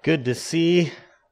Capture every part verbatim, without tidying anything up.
Good to see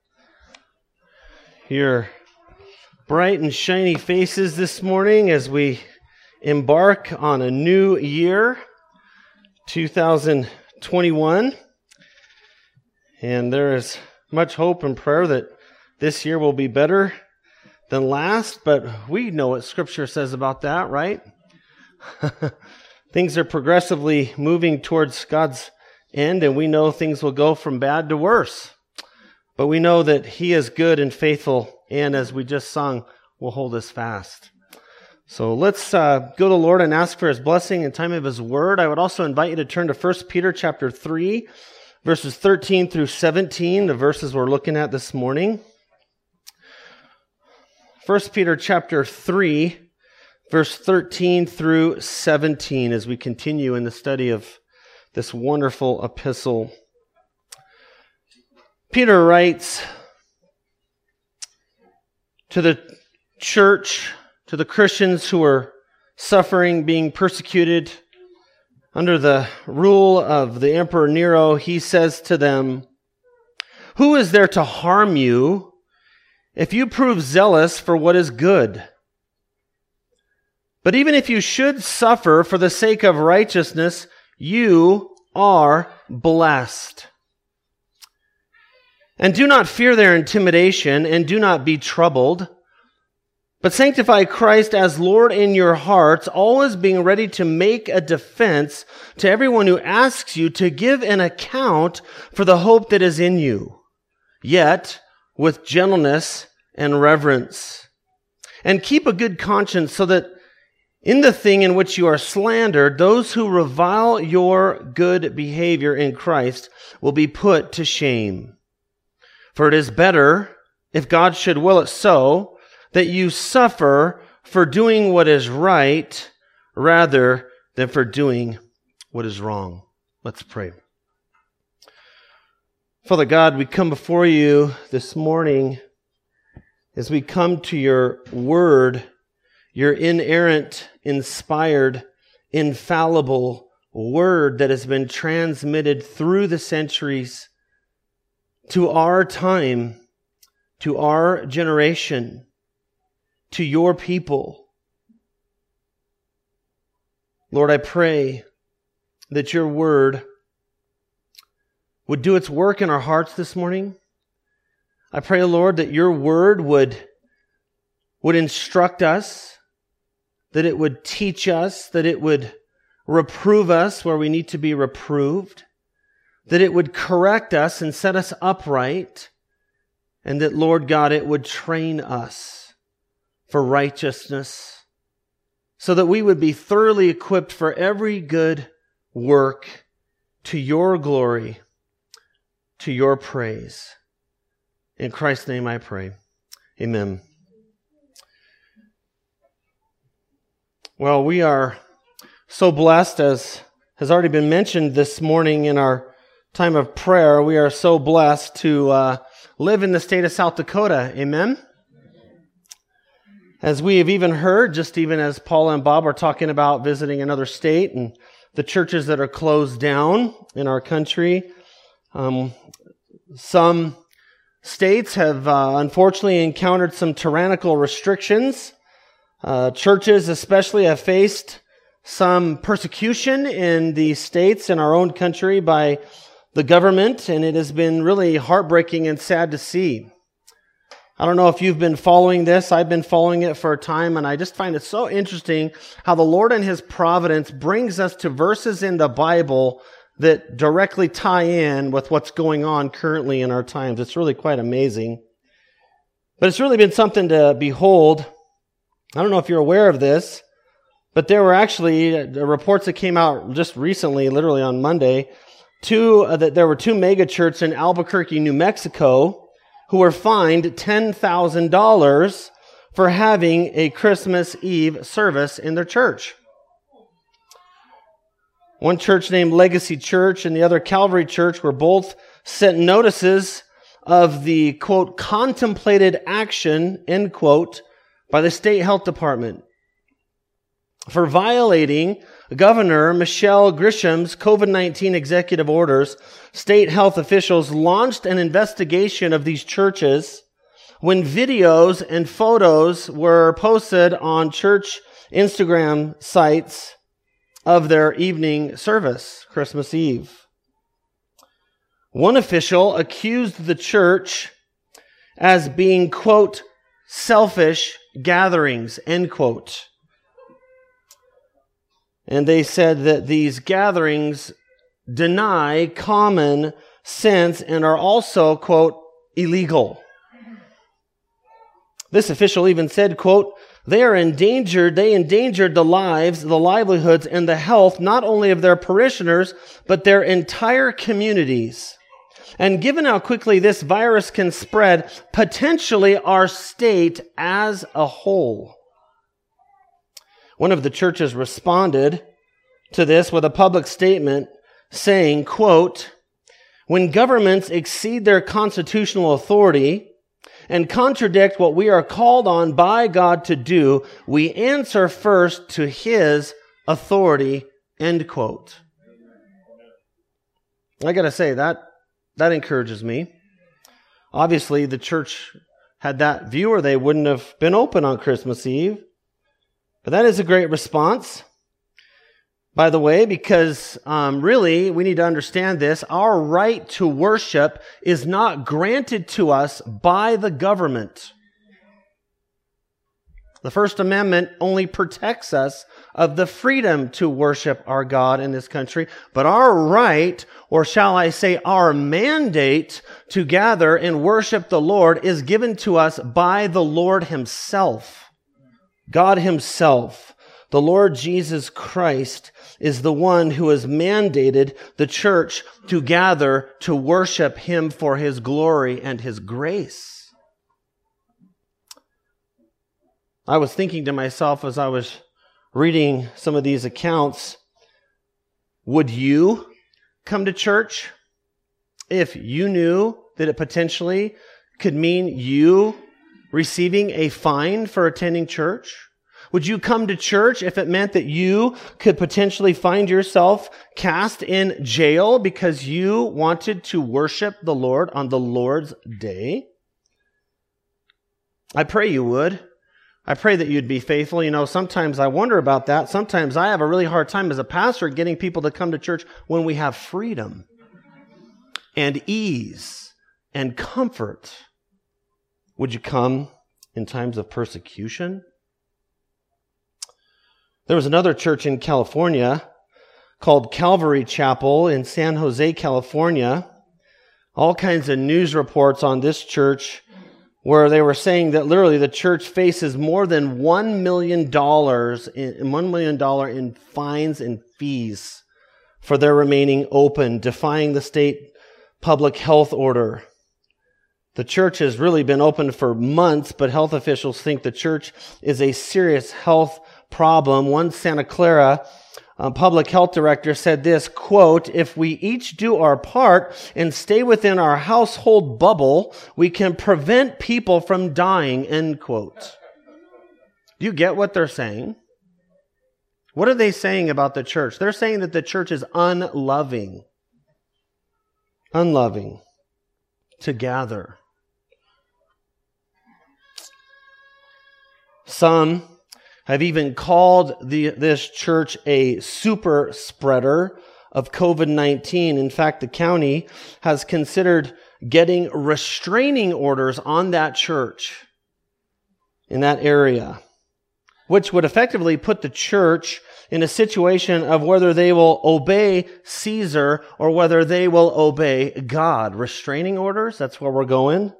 your bright and shiny faces this morning as we embark on a new year, two thousand twenty-one. And there is much hope and prayer that this year will be better than last, but we know what Scripture says about that, right? Things are progressively moving towards God's end, and we know things will go from bad to worse. But we know that He is good and faithful, and as we just sung, will hold us fast. So let's uh, go to the Lord and ask for His blessing in time of His Word. I would also invite you to turn to First Peter chapter three, verses thirteen through seventeen, the verses we're looking at this morning. First Peter chapter three, verse thirteen through seventeen, as we continue in the study of this wonderful epistle. Peter writes to the church, to the Christians who are suffering, being persecuted under the rule of the Emperor Nero. He says to them, "Who is there to harm you if you prove zealous for what is good? But even if you should suffer for the sake of righteousness, you are blessed. And do not fear their intimidation, and do not be troubled, but sanctify Christ as Lord in your hearts, always being ready to make a defense to everyone who asks you to give an account for the hope that is in you, yet with gentleness and reverence. And keep a good conscience, so that in the thing in which you are slandered, those who revile your good behavior in Christ will be put to shame. For it is better, if God should will it so, that you suffer for doing what is right, rather than for doing what is wrong." Let's pray. Father God, we come before you this morning as we come to your word, your inerrant, inspired, infallible word that has been transmitted through the centuries to our time, to our generation, to your people. Lord, I pray that your word would do its work in our hearts this morning. I pray, Lord, that your word would, would instruct us, that it would teach us, that it would reprove us where we need to be reproved, that it would correct us and set us upright, and that, Lord God, it would train us for righteousness, so that we would be thoroughly equipped for every good work to your glory, to your praise. In Christ's name I pray. Amen. Well, we are so blessed, as has already been mentioned this morning in our time of prayer. We are so blessed to uh, live in the state of South Dakota. Amen? As we have even heard, just even as Paul and Bob are talking about visiting another state and the churches that are closed down in our country, um, some states have uh, unfortunately encountered some tyrannical restrictions. Uh, churches especially have faced some persecution in the states in our own country by the government, and it has been really heartbreaking and sad to see. I don't know if you've been following this. I've been following it for a time, and I just find it so interesting how the Lord in His providence brings us to verses in the Bible that directly tie in with what's going on currently in our times. It's really quite amazing. But it's really been something to behold. I don't know if you're aware of this, but there were actually uh, reports that came out just recently, literally on Monday, two, uh, that there were two mega churches in Albuquerque, New Mexico, who were fined ten thousand dollars for having a Christmas Eve service in their church. One church named Legacy Church and the other Calvary Church were both sent notices of the, quote, contemplated action, end quote, by the state health department. for violating Governor Michelle Grisham's COVID nineteen executive orders. State health officials launched an investigation of these churches when videos and photos were posted on church Instagram sites of their evening service, Christmas Eve. One official accused the church as being, quote, selfish gatherings, end quote. And they said that these gatherings deny common sense and are also, quote, illegal. This official even said, quote, they are endangered, they endangered the lives, the livelihoods, and the health not only of their parishioners, but their entire communities. And given how quickly this virus can spread, potentially our state as a whole. One of the churches responded to this with a public statement saying, quote, when governments exceed their constitutional authority and contradict what we are called on by God to do, we answer first to His authority, end quote. I gotta say, that, that encourages me. Obviously, the church had that view or they wouldn't have been open on Christmas Eve. But that is a great response, by the way, because um, really we need to understand this. Our right to worship is not granted to us by the government. The First Amendment only protects us of the freedom to worship our God in this country, but our right, or shall I say our mandate to gather and worship the Lord is given to us by the Lord Himself. God Himself, the Lord Jesus Christ, is the one who has mandated the church to gather to worship Him for His glory and His grace. I was thinking to myself as I was reading some of these accounts, would you come to church if you knew that it potentially could mean you receiving a fine for attending church? Would you come to church if it meant that you could potentially find yourself cast in jail because you wanted to worship the Lord on the Lord's day? I pray you would. I pray that you'd be faithful. You know, sometimes I wonder about that. Sometimes I have a really hard time as a pastor getting people to come to church when we have freedom and ease and comfort. Would you come in times of persecution? There was another church in California called Calvary Chapel in San Jose, California. All kinds of news reports on this church where they were saying that literally the church faces more than one million dollars in, one million dollars in fines and fees for their remaining open, defying the state public health order. The church has really been open for months, but health officials think the church is a serious health problem. One Santa Clara uh, public health director said this, quote, if we each do our part and stay within our household bubble, we can prevent people from dying, end quote. Do you get what they're saying? What are they saying about the church? They're saying that the church is unloving. Unloving to gather. Some have even called the, this church a super spreader of COVID nineteen. In fact, the county has considered getting restraining orders on that church in that area, which would effectively put the church in a situation of whether they will obey Caesar or whether they will obey God. Restraining orders, that's where we're going.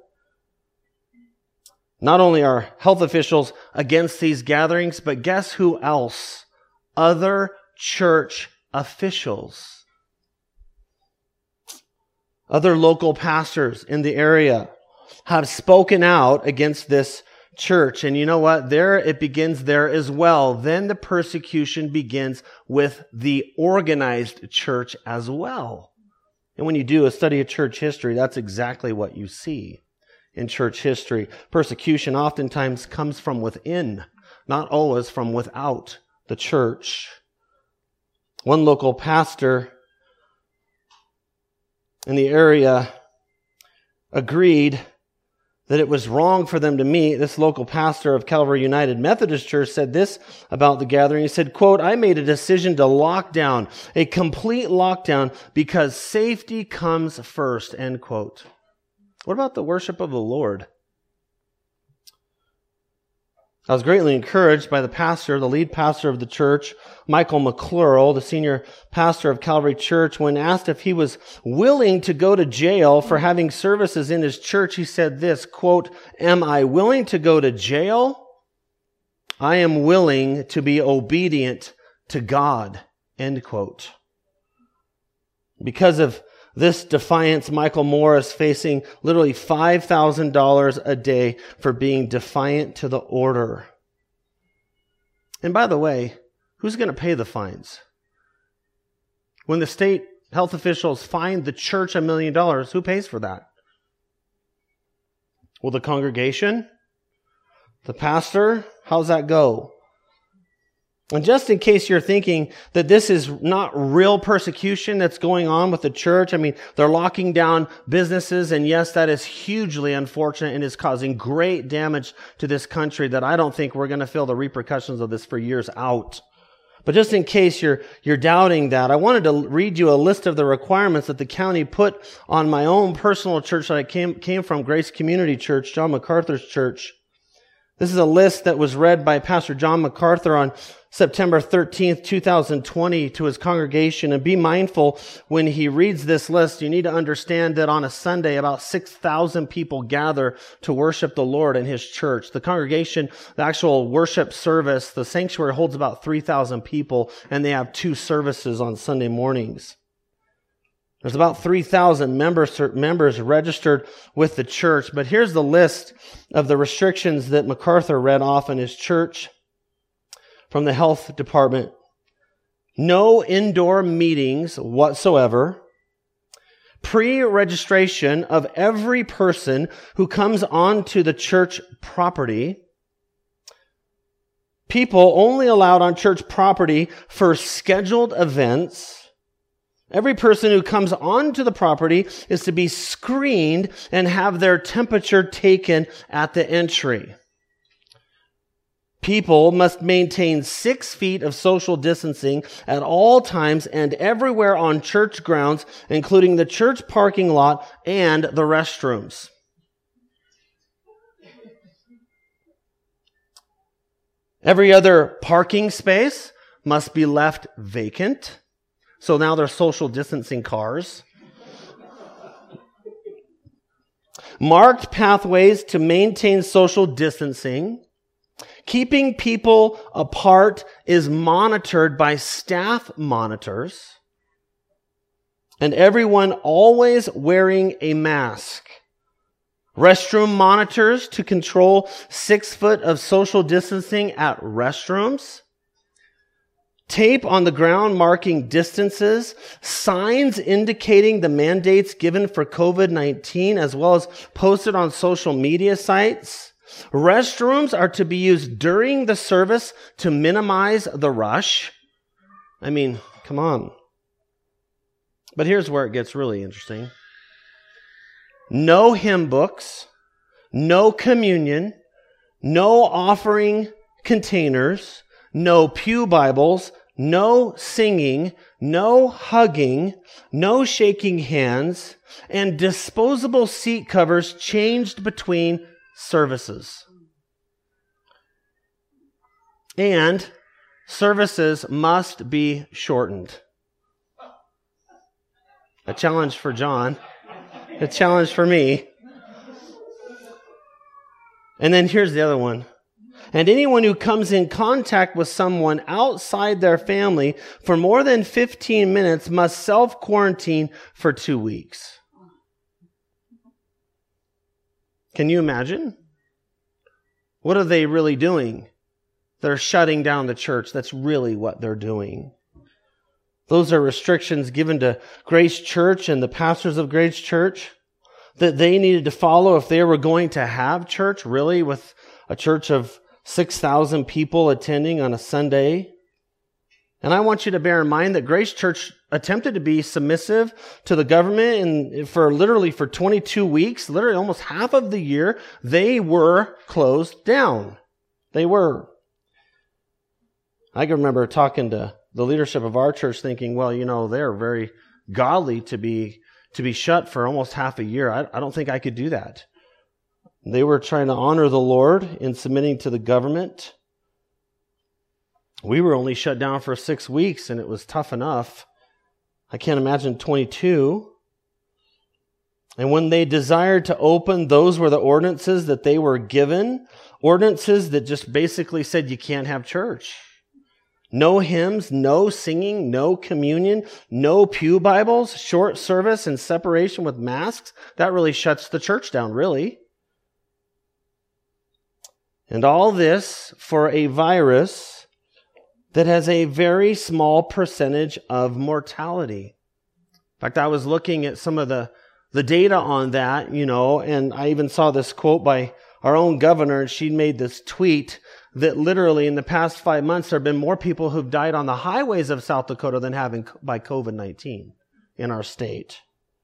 Not only are health officials against these gatherings, but guess who else? Other church officials. Other local pastors in the area have spoken out against this church. And you know what? There it begins there as well. Then the persecution begins with the organized church as well. And when you do a study of church history, that's exactly what you see. In church history, persecution oftentimes comes from within, not always from without the church. One local pastor in the area agreed that it was wrong for them to meet. This local pastor of Calvary United Methodist Church said this about the gathering. He said, quote, "I made a decision to lock down, a complete lockdown, because safety comes first," end quote. What about the worship of the Lord? I was greatly encouraged by the pastor, the lead pastor of the church, Michael McClurl, the senior pastor of Calvary Church. When asked if he was willing to go to jail for having services in his church, he said this, quote, "Am I willing to go to jail? I am willing to be obedient to God," end quote. Because of this defiance, Michael Moore is facing literally five thousand dollars a day for being defiant to the order. And by the way, who's going to pay the fines? When the state health officials fined the church a million dollars, who pays for that? Will the congregation? The pastor? How's that go? And just in case you're thinking that this is not real persecution that's going on with the church, I mean, they're locking down businesses, and yes, that is hugely unfortunate and is causing great damage to this country that I don't think we're going to feel the repercussions of this for years out. But just in case you're you're doubting that, I wanted to read you a list of the requirements that the county put on my own personal church that I came, came from, Grace Community Church, John MacArthur's church. This is a list that was read by Pastor John MacArthur on September thirteenth, twenty twenty to his congregation. And be mindful when he reads this list, you need to understand that on a Sunday, about six thousand people gather to worship the Lord in his church. The congregation, the actual worship service, the sanctuary holds about three thousand people, and they have two services on Sunday mornings. There's about three thousand members, members registered with the church. But here's the list of the restrictions that MacArthur read off in his church from the health department. No indoor meetings whatsoever. Pre-registration of every person who comes onto the church property. People only allowed on church property for scheduled events. Every person who comes onto the property is to be screened and have their temperature taken at the entry. People must maintain six feet of social distancing at all times and everywhere on church grounds, including the church parking lot and the restrooms. Every other parking space must be left vacant. So now they're social distancing cars. Marked pathways to maintain social distancing. Keeping people apart is monitored by staff monitors. And everyone always wearing a mask. Restroom monitors to control six foot of social distancing at restrooms. Tape on the ground marking distances, signs indicating the mandates given for covid nineteen, as well as posted on social media sites. Restrooms are to be used during the service to minimize the rush. I mean, come on. But here's where it gets really interesting. No hymn books, no communion, no offering containers, no pew Bibles, no singing, no hugging, no shaking hands, and disposable seat covers changed between services. And services must be shortened. A challenge for John, a challenge for me. And then here's the other one. And anyone who comes in contact with someone outside their family for more than fifteen minutes must self-quarantine for two weeks. Can you imagine? What are they really doing? They're shutting down the church. That's really what they're doing. Those are restrictions given to Grace Church and the pastors of Grace Church that they needed to follow if they were going to have church, really, with a church of six thousand people attending on a Sunday. And I want you to bear in mind that Grace Church attempted to be submissive to the government, and for literally for twenty-two weeks, literally almost half of the year, they were closed down. They were. I can remember talking to the leadership of our church thinking, well, you know, they're very godly to be to be shut for almost half a year. I, I don't think I could do that. They were trying to honor the Lord in submitting to the government. We were only shut down for six weeks, and it was tough enough. I can't imagine twenty-two. And when they desired to open, those were the ordinances that they were given. Ordinances that just basically said you can't have church. No hymns, no singing, no communion, no pew Bibles, short service and separation with masks. That really shuts the church down, really. And all this for a virus that has a very small percentage of mortality. In fact, I was looking at some of the, the data on that, you know, and I even saw this quote by our own governor, and she made this tweet that literally in the past five months, there have been more people who've died on the highways of South Dakota than having by covid nineteen in our state.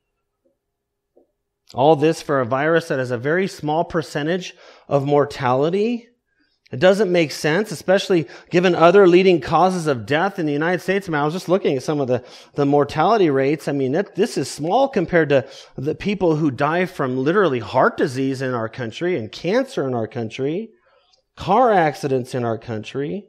All this for a virus that has a very small percentage of mortality. It doesn't make sense, especially given other leading causes of death in the United States. I mean, I was just looking at some of the, the mortality rates. I mean, that, this is small compared to the people who die from literally heart disease in our country and cancer in our country, car accidents in our country.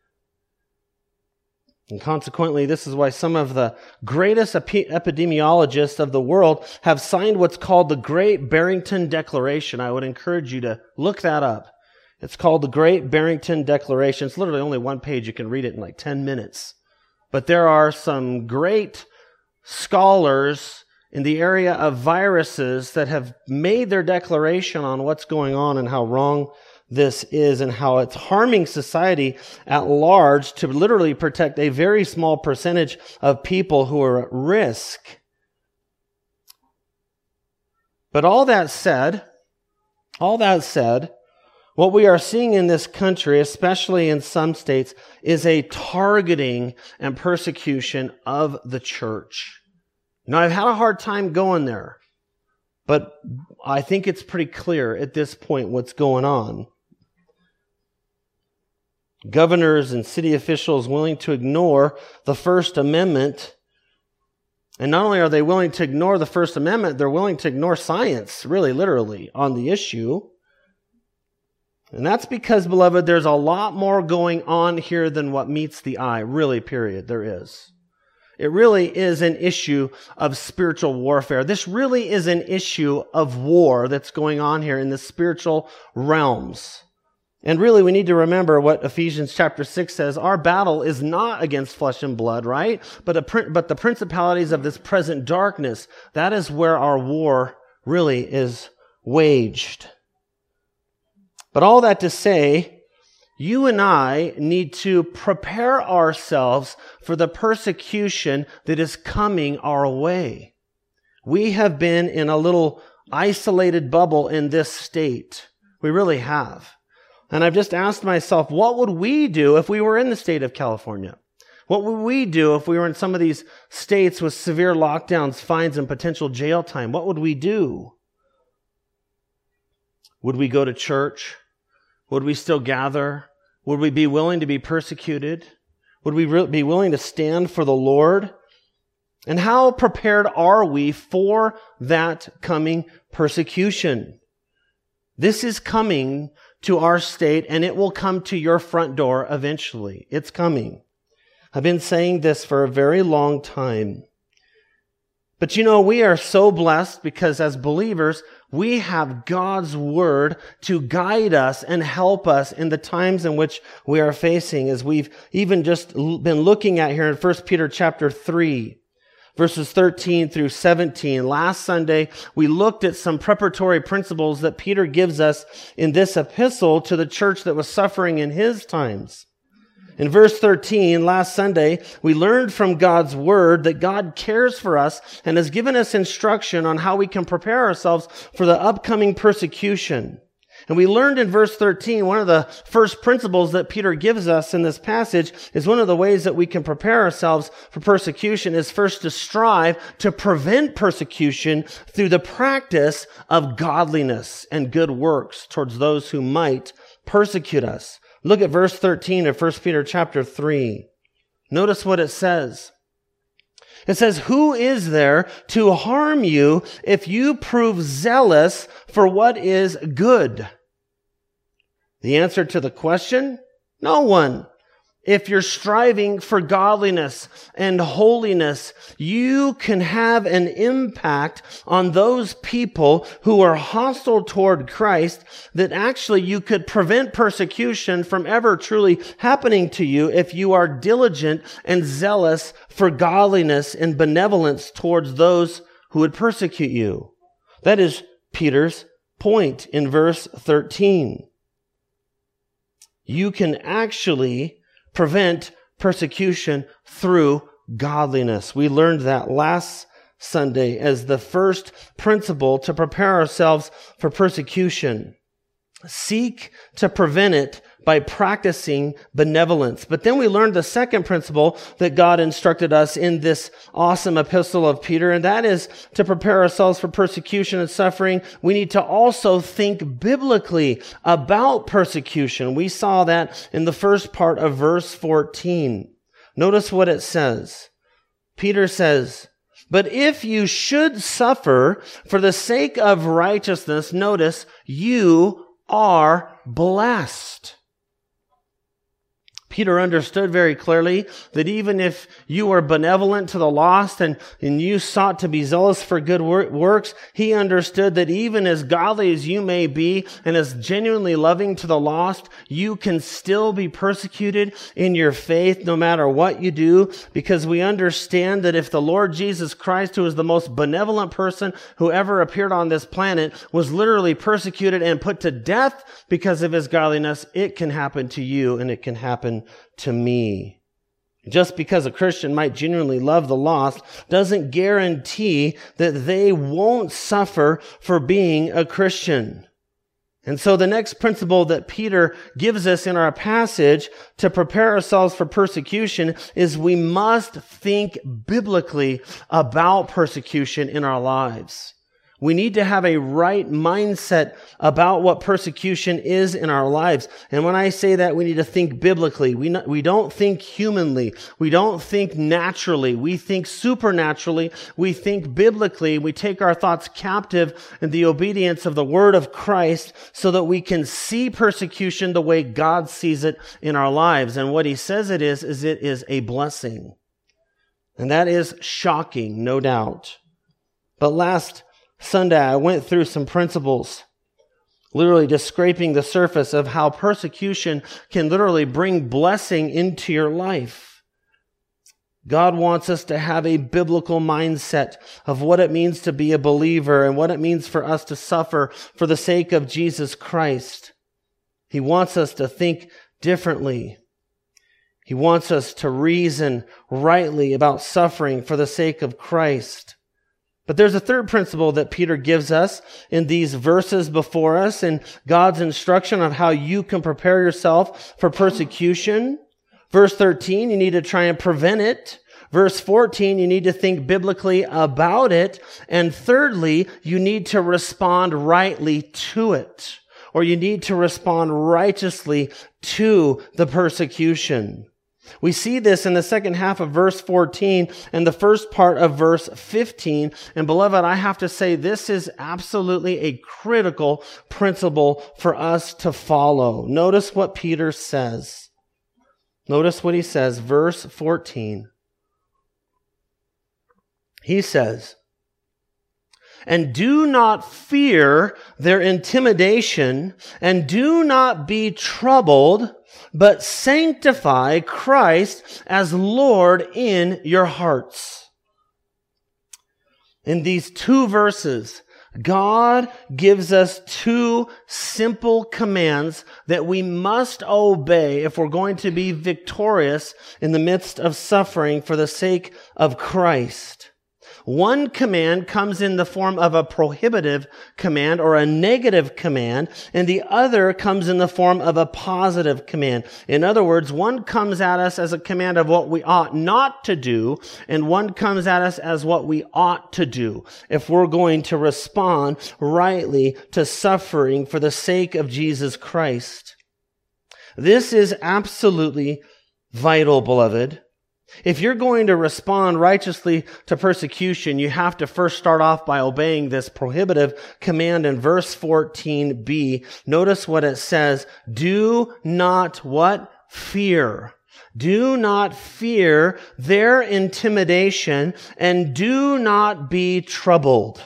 And consequently, this is why some of the greatest epi- epidemiologists of the world have signed what's called the Great Barrington Declaration. I would encourage you to look that up. It's called the Great Barrington Declaration. It's literally only one page. You can read it in like ten minutes. But there are some great scholars in the area of viruses that have made their declaration on what's going on and how wrong this is and how it's harming society at large to literally protect a very small percentage of people who are at risk. But all that said, all that said, what we are seeing in this country, especially in some states, is a targeting and persecution of the church. Now, I've had a hard time going there, but I think it's pretty clear at this point what's going on. Governors and city officials willing to ignore the First Amendment. And not only are they willing to ignore the First Amendment, they're willing to ignore science, really literally, on the issue. And that's because, beloved, there's a lot more going on here than what meets the eye. Really, period. There is. It really is an issue of spiritual warfare. This really is an issue of war that's going on here in the spiritual realms. And really, we need to remember what Ephesians chapter six says. Our battle is not against flesh and blood, right? But, a, but the principalities of this present darkness, that is where our war really is waged. But all that to say, you and I need to prepare ourselves for the persecution that is coming our way. We have been in a little isolated bubble in this state. We really have. And I've just asked myself, what would we do if we were in the state of California? What would we do if we were in some of these states with severe lockdowns, fines, and potential jail time? What would we do? Would we go to church? Would we still gather? Would we be willing to be persecuted? Would we re- be willing to stand for the Lord? And how prepared are we for that coming persecution? This is coming to our state, and it will come to your front door eventually. It's coming. I've been saying this for a very long time. But you know, we are so blessed because as believers, we have God's Word to guide us and help us in the times in which we are facing, as we've even just been looking at here in First Peter chapter three, verses thirteen through seventeen. Last Sunday, we looked at some preparatory principles that Peter gives us in this epistle to the church that was suffering in his times. In verse thirteen, last Sunday, we learned from God's Word that God cares for us and has given us instruction on how we can prepare ourselves for the upcoming persecution. And we learned in verse thirteen, one of the first principles that Peter gives us in this passage is one of the ways that we can prepare ourselves for persecution is first to strive to prevent persecution through the practice of godliness and good works towards those who might persecute us. Look at verse thirteen of First Peter chapter three. Notice what it says. It says, "Who is there to harm you if you prove zealous for what is good?" The answer to the question? No one. If you're striving for godliness and holiness, you can have an impact on those people who are hostile toward Christ that actually you could prevent persecution from ever truly happening to you if you are diligent and zealous for godliness and benevolence towards those who would persecute you. That is Peter's point in verse thirteen. You can actually prevent persecution through godliness. We learned that last Sunday as the first principle to prepare ourselves for persecution. Seek to prevent it by practicing benevolence. But then we learned the second principle that God instructed us in this awesome epistle of Peter, and that is to prepare ourselves for persecution and suffering. We need to also think biblically about persecution. We saw that in the first part of verse fourteen. Notice what it says. Peter says, "But if you should suffer for the sake of righteousness," notice, "you are blessed." Peter understood very clearly that even if you were benevolent to the lost and, and you sought to be zealous for good wor- works, he understood that even as godly as you may be and as genuinely loving to the lost, you can still be persecuted in your faith no matter what you do, because we understand that if the Lord Jesus Christ, who is the most benevolent person who ever appeared on this planet, was literally persecuted and put to death because of his godliness, it can happen to you and it can happen to me. Just because a Christian might genuinely love the lost doesn't guarantee that they won't suffer for being a Christian. And so the next principle that Peter gives us in our passage to prepare ourselves for persecution is we must think biblically about persecution in our lives. We need to have a right mindset about what persecution is in our lives. And when I say that, we need to think biblically. We not, we don't think humanly. We don't think naturally. We think supernaturally. We think biblically. We take our thoughts captive in the obedience of the word of Christ so that we can see persecution the way God sees it in our lives. And what he says it is, is it is a blessing. And that is shocking, no doubt. But last Sunday, I went through some principles, literally just scraping the surface of how persecution can literally bring blessing into your life. God wants us to have a biblical mindset of what it means to be a believer and what it means for us to suffer for the sake of Jesus Christ. He wants us to think differently. He wants us to reason rightly about suffering for the sake of Christ. But there's a third principle that Peter gives us in these verses before us in God's instruction on how you can prepare yourself for persecution. Verse thirteen, you need to try and prevent it. Verse fourteen, you need to think biblically about it. And thirdly, you need to respond rightly to it, or you need to respond righteously to the persecution. We see this in the second half of verse fourteen and the first part of verse fifteen. And beloved, I have to say this is absolutely a critical principle for us to follow. Notice what Peter says. Notice what he says, verse fourteen. He says, "And do not fear their intimidation, and do not be troubled, but sanctify Christ as Lord in your hearts." In these two verses, God gives us two simple commands that we must obey if we're going to be victorious in the midst of suffering for the sake of Christ. One command comes in the form of a prohibitive command or a negative command, and the other comes in the form of a positive command. In other words, one comes at us as a command of what we ought not to do, and one comes at us as what we ought to do if we're going to respond rightly to suffering for the sake of Jesus Christ. This is absolutely vital, beloved. If you're going to respond righteously to persecution, you have to first start off by obeying this prohibitive command in verse fourteen b. Notice what it says. Do not what? Fear. Do not fear their intimidation, and do not be troubled.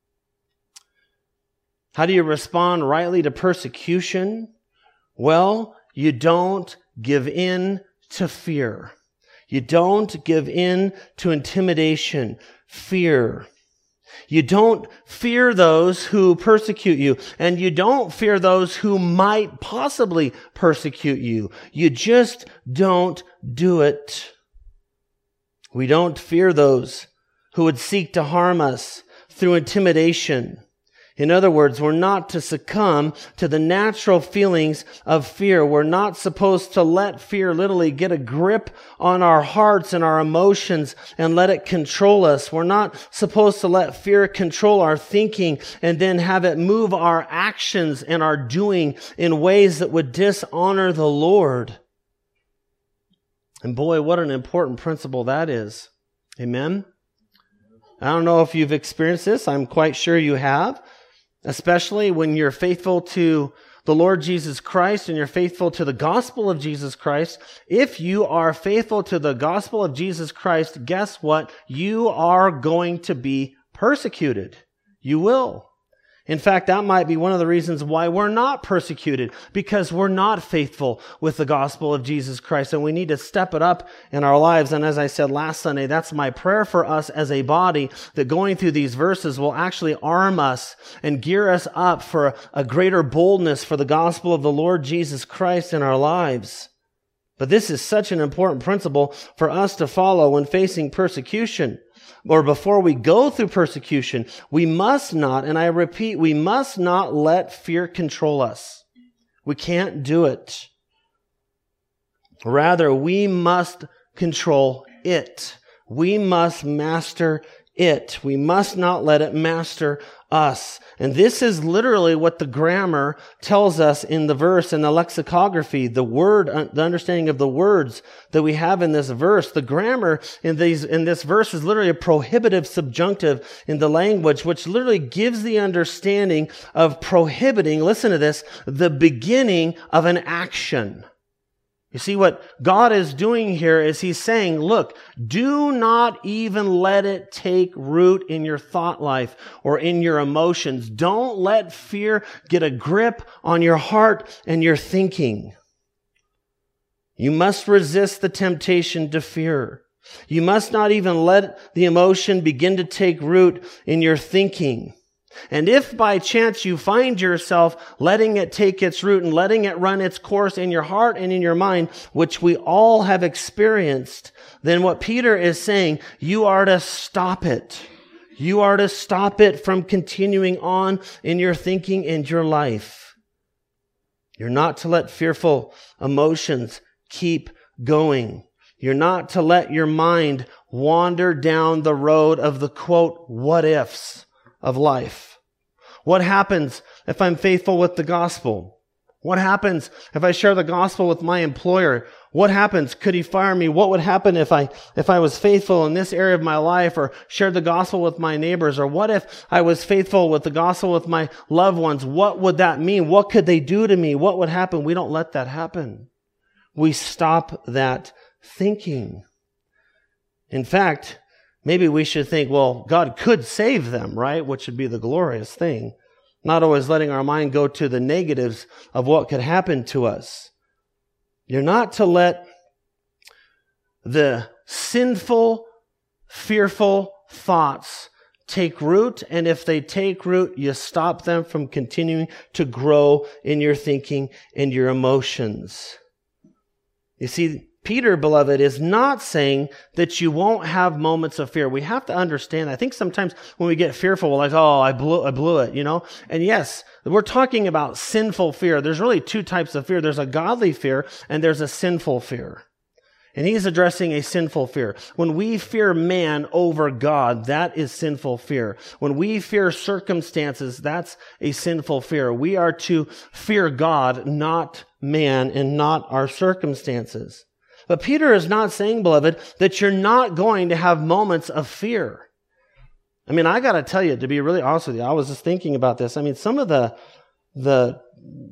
How do you respond rightly to persecution? Well, you don't give in to fear. You don't give in to intimidation, fear. You don't fear those who persecute you, and you don't fear those who might possibly persecute you. You just don't do it. We don't fear those who would seek to harm us through intimidation. In other words, we're not to succumb to the natural feelings of fear. We're not supposed to let fear literally get a grip on our hearts and our emotions and let it control us. We're not supposed to let fear control our thinking and then have it move our actions and our doing in ways that would dishonor the Lord. And boy, what an important principle that is. Amen? I don't know if you've experienced this. I'm quite sure you have. Especially when you're faithful to the Lord Jesus Christ and you're faithful to the gospel of Jesus Christ. If you are faithful to the gospel of Jesus Christ, guess what? You are going to be persecuted. You will. In fact, that might be one of the reasons why we're not persecuted, because we're not faithful with the gospel of Jesus Christ, and we need to step it up in our lives. And as I said last Sunday, that's my prayer for us as a body, that going through these verses will actually arm us and gear us up for a greater boldness for the gospel of the Lord Jesus Christ in our lives. But this is such an important principle for us to follow when facing persecution. Or before we go through persecution, we must not, and I repeat, we must not let fear control us. We can't do it. Rather, we must control it. We must master it. We must not let it master us. And this is literally what the grammar tells us in the verse, in the lexicography, the word, the understanding of the words that we have in this verse. The grammar in these, in this verse is literally a prohibitive subjunctive in the language, which literally gives the understanding of prohibiting, listen to this, the beginning of an action. You see, what God is doing here is He's saying, look, do not even let it take root in your thought life or in your emotions. Don't let fear get a grip on your heart and your thinking. You must resist the temptation to fear. You must not even let the emotion begin to take root in your thinking. And if by chance you find yourself letting it take its root and letting it run its course in your heart and in your mind, which we all have experienced, then what Peter is saying, you are to stop it. You are to stop it from continuing on in your thinking and your life. You're not to let fearful emotions keep going. You're not to let your mind wander down the road of the, quote, what ifs of life. What happens if I'm faithful with the gospel? What happens if I share the gospel with my employer? What happens? Could he fire me? What would happen if I, if I was faithful in this area of my life, or shared the gospel with my neighbors? Or what if I was faithful with the gospel with my loved ones? What would that mean? What could they do to me? What would happen? We don't let that happen. We stop that thinking. In fact, maybe we should think, well, God could save them, right? Which would be the glorious thing. Not always letting our mind go to the negatives of what could happen to us. You're not to let the sinful, fearful thoughts take root, and if they take root, you stop them from continuing to grow in your thinking and your emotions. You see, Peter, beloved, is not saying that you won't have moments of fear. We have to understand. I think sometimes when we get fearful, we're like, oh, I blew, I blew it, you know? And yes, we're talking about sinful fear. There's really two types of fear. There's a godly fear and there's a sinful fear. And he's addressing a sinful fear. When we fear man over God, that is sinful fear. When we fear circumstances, that's a sinful fear. We are to fear God, not man, and not our circumstances. But Peter is not saying, beloved, that you're not going to have moments of fear. I mean, I got to tell you, to be really honest with you, I was just thinking about this. I mean, some of the, the,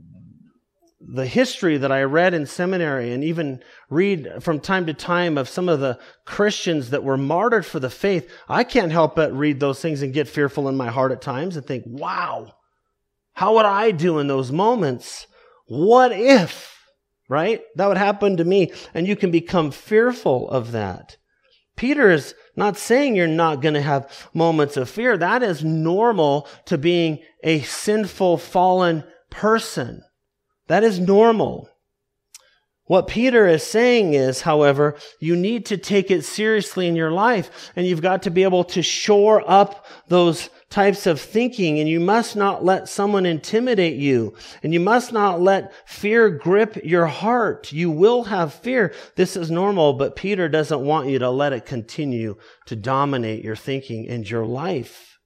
the history that I read in seminary and even read from time to time of some of the Christians that were martyred for the faith, I can't help but read those things and get fearful in my heart at times and think, wow, how would I do in those moments? What if? Right? That would happen to me. And you can become fearful of that. Peter is not saying you're not going to have moments of fear. That is normal to being a sinful, fallen person. That is normal. What Peter is saying is, however, you need to take it seriously in your life, and you've got to be able to shore up those types of thinking, and you must not let someone intimidate you, and you must not let fear grip your heart. You will have fear. This is normal, but Peter doesn't want you to let it continue to dominate your thinking and your life.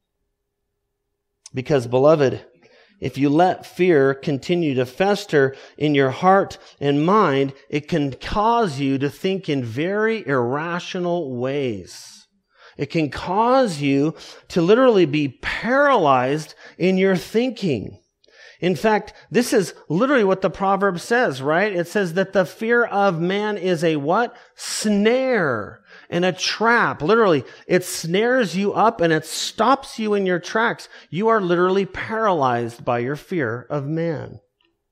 Because, beloved, if you let fear continue to fester in your heart and mind, it can cause you to think in very irrational ways. It can cause you to literally be paralyzed in your thinking. In fact, this is literally what the proverb says, right? It says that the fear of man is a what? Snare and a trap. Literally, it snares you up and it stops you in your tracks. You are literally paralyzed by your fear of man.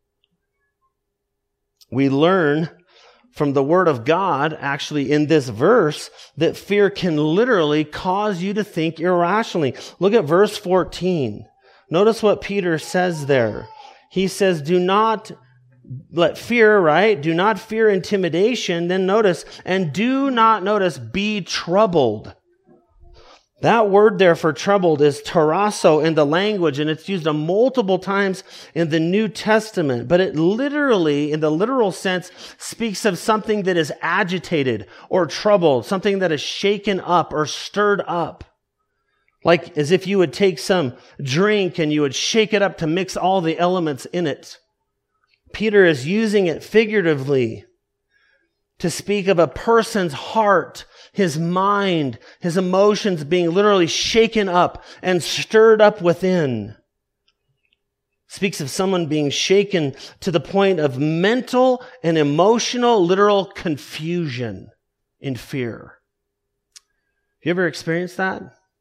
We learn from the Word of God, actually in this verse, that fear can literally cause you to think irrationally. Look at verse fourteen. Notice what Peter says there. He says, do not let fear, right? Do not fear intimidation. Then notice, and do not, notice, be troubled. That word there for troubled is tarasso in the language, and it's used a multiple times in the New Testament. But it literally, in the literal sense, speaks of something that is agitated or troubled, something that is shaken up or stirred up. Like as if you would take some drink and you would shake it up to mix all the elements in it. Peter is using it figuratively to speak of a person's heart, his mind, his emotions being literally shaken up and stirred up within. Speaks of someone being shaken to the point of mental and emotional, literal confusion in fear. Have you ever experienced that?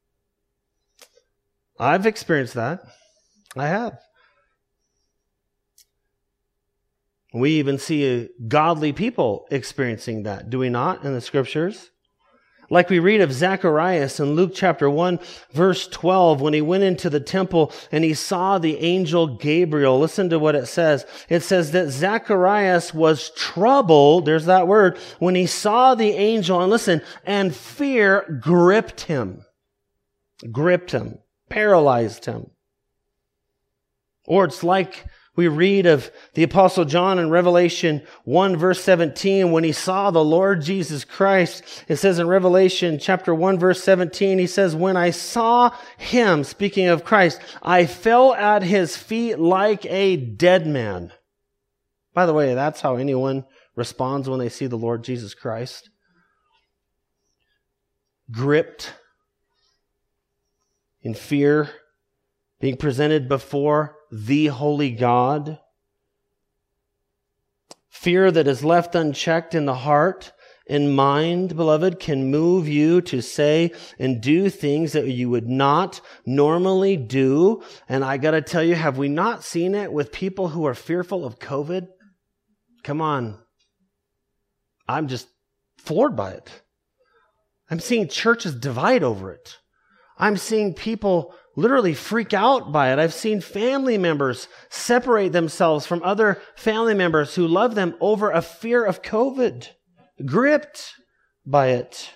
I've experienced that. I have. We even see godly people experiencing that, do we not, in the scriptures? Like we read of Zacharias in Luke chapter one, verse twelve, when he went into the temple and he saw the angel Gabriel. Listen to what it says. It says that Zacharias was troubled, there's that word, when he saw the angel, and listen, and fear gripped him. Gripped him. Paralyzed him. Or it's like we read of the Apostle John in Revelation one verse seventeen, when he saw the Lord Jesus Christ. It says in Revelation chapter one verse seventeen, he says, when I saw him, speaking of Christ, I fell at his feet like a dead man. By the way, that's how anyone responds when they see the Lord Jesus Christ. Gripped in fear, being presented before the holy God. Fear that is left unchecked in the heart and mind, beloved, can move you to say and do things that you would not normally do. And I got to tell you, have we not seen it with people who are fearful of COVID? Come on. I'm just floored by it. I'm seeing churches divide over it. I'm seeing people literally freak out by it. I've seen family members separate themselves from other family members who love them over a fear of COVID, gripped by it.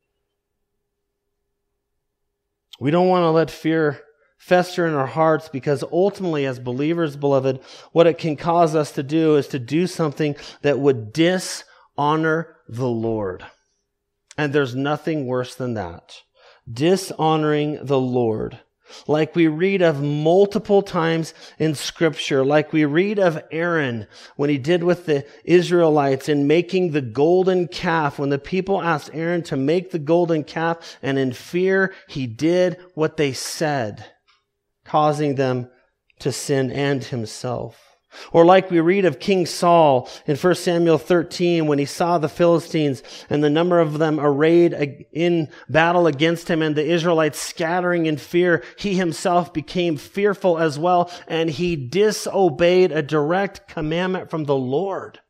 We don't want to let fear fester in our hearts, because ultimately, as believers, beloved, what it can cause us to do is to do something that would dishonor the Lord. And there's nothing worse than that. Dishonoring the Lord. Like we read of multiple times in Scripture, like we read of Aaron when he did with the Israelites in making the golden calf, when the people asked Aaron to make the golden calf, and in fear he did what they said, causing them to sin and himself. Or like we read of King Saul in First Samuel thirteen, when he saw the Philistines and the number of them arrayed in battle against him and the Israelites scattering in fear, he himself became fearful as well, and he disobeyed a direct commandment from the Lord.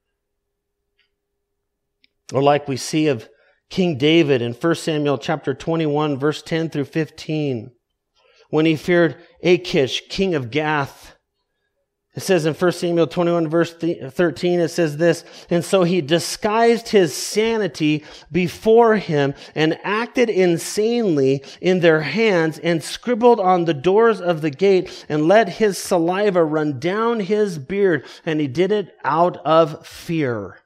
Or like we see of King David in First Samuel chapter twenty-one, verse ten through fifteen, when he feared Achish, king of Gath. It says in First Samuel twenty-one, verse thirteen, it says this, "And so he disguised his sanity before him and acted insanely in their hands and scribbled on the doors of the gate and let his saliva run down his beard, and he did it out of fear."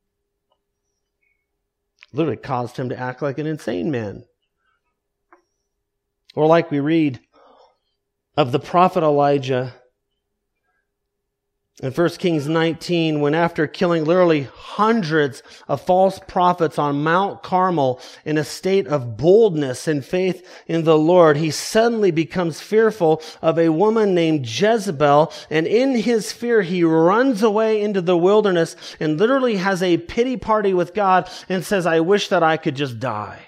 Literally caused him to act like an insane man. Or like we read of the prophet Elijah in First Kings nineteen, when after killing literally hundreds of false prophets on Mount Carmel in a state of boldness and faith in the Lord, he suddenly becomes fearful of a woman named Jezebel, and in his fear he runs away into the wilderness and literally has a pity party with God and says, "I wish that I could just die."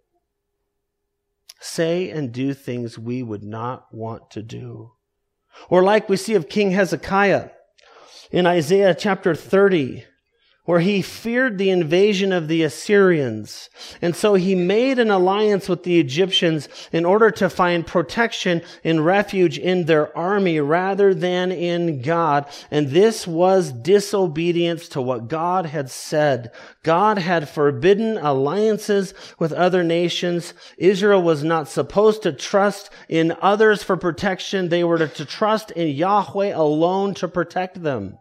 Say and do things we would not want to do. Or like we see of King Hezekiah in Isaiah chapter thirty, where he feared the invasion of the Assyrians. And so he made an alliance with the Egyptians in order to find protection and refuge in their army rather than in God. And this was disobedience to what God had said. God had forbidden alliances with other nations. Israel was not supposed to trust in others for protection. They were to trust in Yahweh alone to protect them.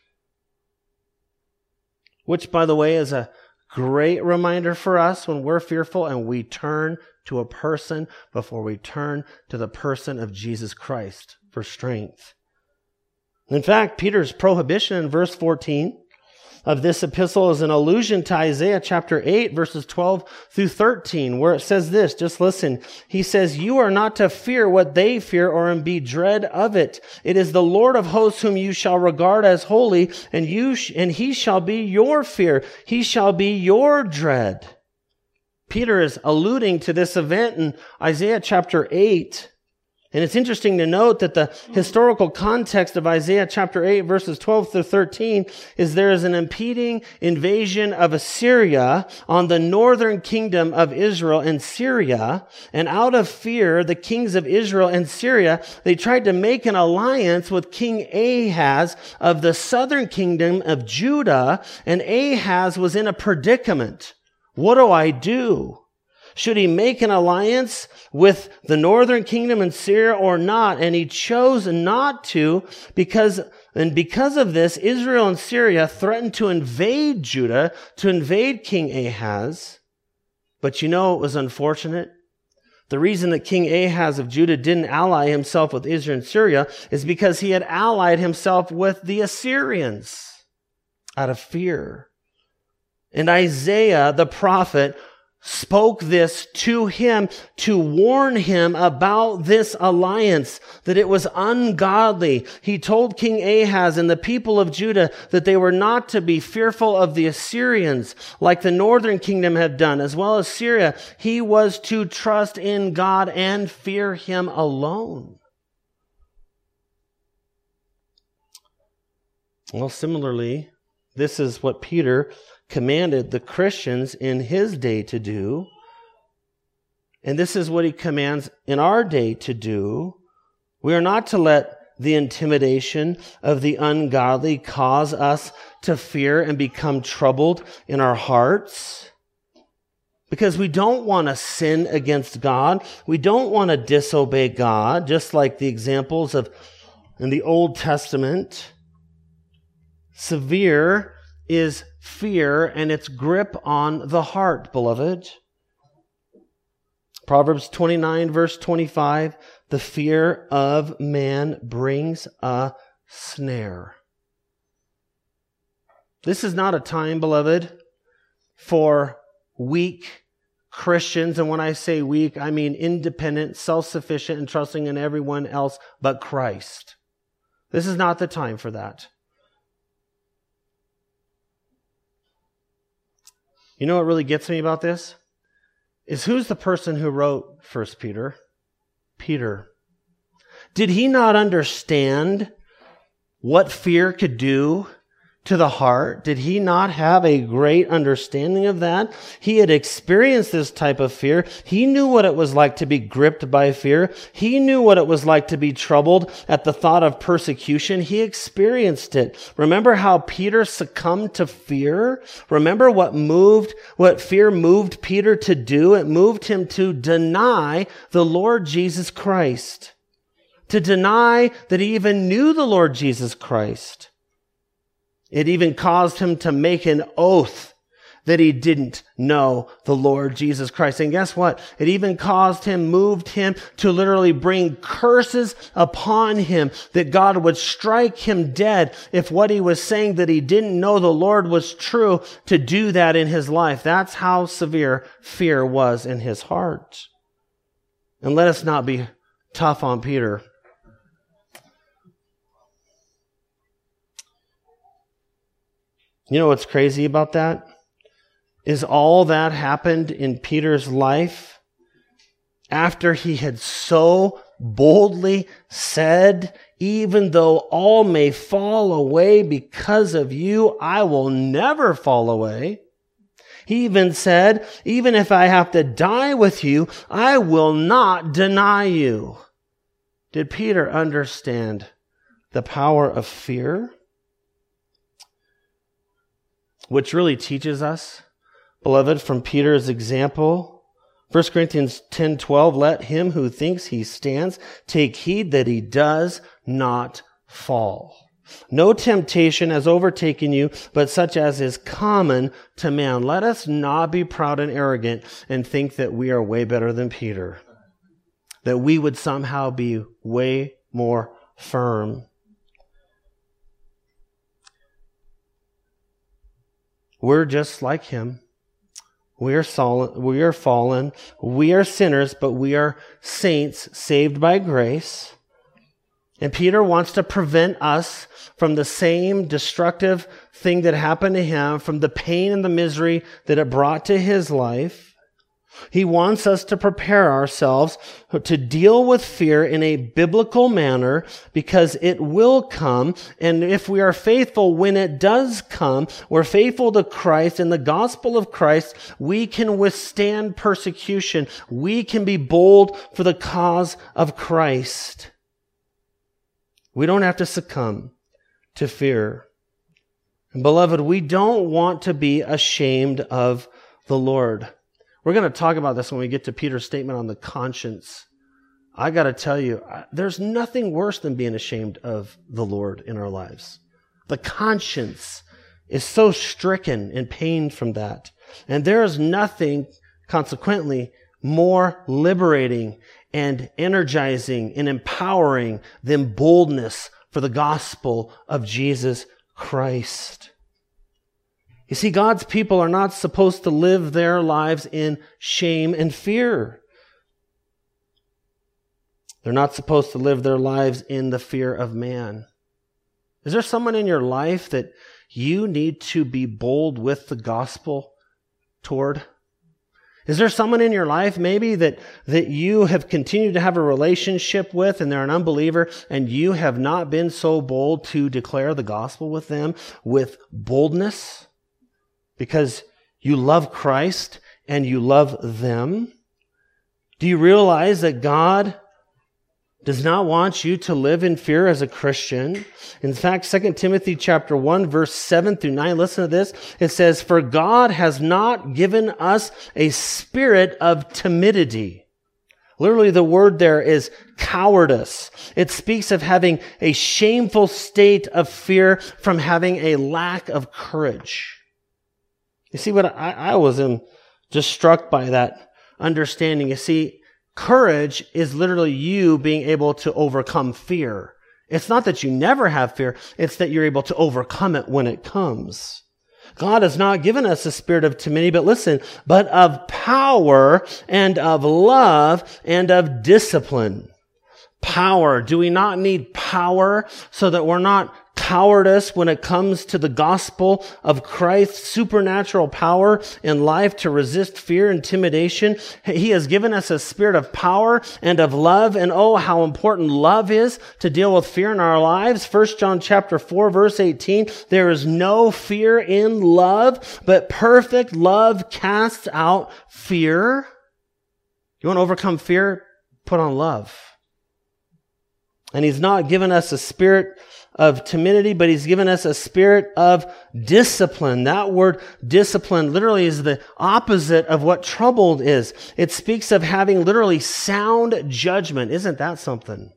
Which, by the way, is a great reminder for us when we're fearful and we turn to a person before we turn to the person of Jesus Christ for strength. In fact, Peter's prohibition in verse fourteen of this epistle is an allusion to Isaiah chapter eight, verses twelve through thirteen, where it says this, just listen. He says, "You are not to fear what they fear or be dread of it. It is the Lord of hosts whom you shall regard as holy, and you sh- and he shall be your fear. He shall be your dread." Peter is alluding to this event in Isaiah chapter eight. And it's interesting to note that the historical context of Isaiah chapter eight, verses twelve through thirteen, is there is an impending invasion of Assyria on the northern kingdom of Israel and Syria. And out of fear, the kings of Israel and Syria, they tried to make an alliance with King Ahaz of the southern kingdom of Judah. And Ahaz was in a predicament. What do I do? Should he make an alliance with the northern kingdom and Syria or not? And he chose not to, because, and because of this, Israel and Syria threatened to invade Judah, to invade King Ahaz. But you know, it was unfortunate. The reason that King Ahaz of Judah didn't ally himself with Israel and Syria is because he had allied himself with the Assyrians out of fear. And Isaiah, the prophet, spoke this to him to warn him about this alliance, that it was ungodly. He told King Ahaz and the people of Judah that they were not to be fearful of the Assyrians like the northern kingdom had done, as well as Syria. He was to trust in God and fear him alone. Well, similarly, this is what Peter commanded the Christians in his day to do. And this is what he commands in our day to do. We are not to let the intimidation of the ungodly cause us to fear and become troubled in our hearts. Because we don't want to sin against God. We don't want to disobey God, just like the examples of in the Old Testament. Severe is fear and its grip on the heart, beloved. Proverbs twenty-nine, verse twenty-five, the fear of man brings a snare. This is not a time, beloved, for weak Christians. And when I say weak, I mean independent, self-sufficient, and trusting in everyone else but Christ. This is not the time for that. You know what really gets me about this? Is who's the person who wrote First Peter? Peter. Did he not understand what fear could do to the heart? Did he not have a great understanding of that? He had experienced this type of fear. He knew what it was like to be gripped by fear. He knew what it was like to be troubled at the thought of persecution. He experienced it. Remember how Peter succumbed to fear? Remember what moved, what fear moved Peter to do? It moved him to deny the Lord Jesus Christ. To deny that he even knew the Lord Jesus Christ. It even caused him to make an oath that he didn't know the Lord Jesus Christ. And guess what? It even caused him, moved him to literally bring curses upon him, that God would strike him dead if what he was saying that he didn't know the Lord was true, to do that in his life. That's how severe fear was in his heart. And let us not be tough on Peter. You know what's crazy about that? Is all that happened in Peter's life after he had so boldly said, even though all may fall away because of you, I will never fall away. He even said, even if I have to die with you, I will not deny you. Did Peter understand the power of fear? Which really teaches us, beloved, from Peter's example. First Corinthians ten twelve, let him who thinks he stands take heed that he does not fall. No temptation has overtaken you, but such as is common to man. Let us not be proud and arrogant and think that we are way better than Peter. That we would somehow be way more firm. We're just like him. We are solid, we are fallen. We are sinners, but we are saints saved by grace. And Peter wants to prevent us from the same destructive thing that happened to him, from the pain and the misery that it brought to his life. He wants us to prepare ourselves to deal with fear in a biblical manner, because it will come. And if we are faithful when it does come, we're faithful to Christ and the gospel of Christ, we can withstand persecution. We can be bold for the cause of Christ. We don't have to succumb to fear. And beloved, we don't want to be ashamed of the Lord. We're going to talk about this when we get to Peter's statement on the conscience. I got to tell you, there's nothing worse than being ashamed of the Lord in our lives. The conscience is so stricken and pained from that. And there is nothing, consequently, more liberating and energizing and empowering than boldness for the gospel of Jesus Christ. You see, God's people are not supposed to live their lives in shame and fear. They're not supposed to live their lives in the fear of man. Is there someone in your life that you need to be bold with the gospel toward? Is there someone in your life maybe that, that you have continued to have a relationship with and they're an unbeliever, and you have not been so bold to declare the gospel with them with boldness? Because you love Christ and you love them? Do you realize that God does not want you to live in fear as a Christian? In fact, Second Timothy chapter one, verse seven through nine, listen to this. It says, "For God has not given us a spirit of timidity." Literally, the word there is cowardice. It speaks of having a shameful state of fear from having a lack of courage. You see what I, I was um, just struck by that understanding. You see, courage is literally you being able to overcome fear. It's not that you never have fear. It's that you're able to overcome it when it comes. God has not given us a spirit of timidity, but listen, but of power and of love and of discipline. Power. Do we not need power so that we're not cowardice when it comes to the gospel of Christ's supernatural power in life to resist fear, intimidation? He has given us a spirit of power and of love, and oh, how important love is to deal with fear in our lives. First John chapter four, verse eighteen, "There is no fear in love, but perfect love casts out fear." You want to overcome fear? Put on love. And He's not given us a spirit of timidity, but He's given us a spirit of discipline. That word discipline literally is the opposite of what troubled is. It speaks of having literally sound judgment. Isn't that something?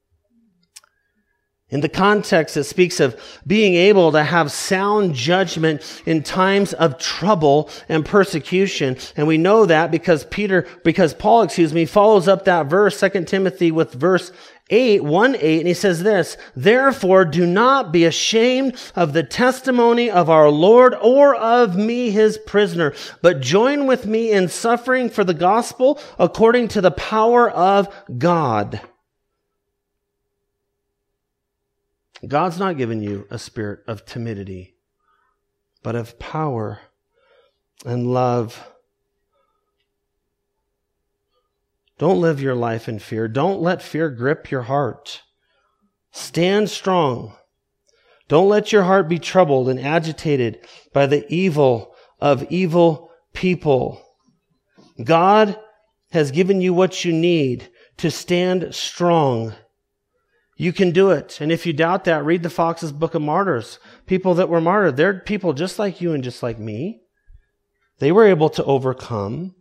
In the context, it speaks of being able to have sound judgment in times of trouble and persecution. And we know that because Peter, because Paul, excuse me, follows up that verse, Second Timothy, with verse eight, one eight, and he says this, "Therefore do not be ashamed of the testimony of our Lord or of me, His prisoner, but join with me in suffering for the gospel according to the power of God." God's not given you a spirit of timidity, but of power and love. Don't live your life in fear. Don't let fear grip your heart. Stand strong. Don't let your heart be troubled and agitated by the evil of evil people. God has given you what you need to stand strong. You can do it. And if you doubt that, read the Fox's Book of Martyrs. People that were martyred, they're people just like you and just like me. They were able to overcome.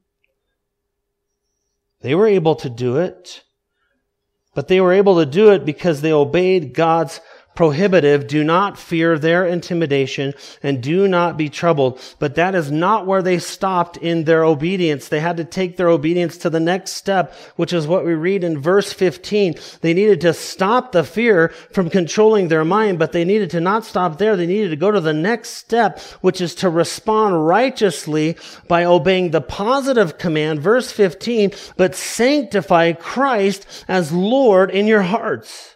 They were able to do it. But they were able to do it because they obeyed God's prohibitive, "Do not fear their intimidation and do not be troubled." But that is not where they stopped in their obedience. They had to take their obedience to the next step, which is what we read in verse fifteen. They needed to stop the fear from controlling their mind, but they needed to not stop there. They needed to go to the next step, which is to respond righteously by obeying the positive command, verse fifteen, "But sanctify Christ as Lord in your hearts."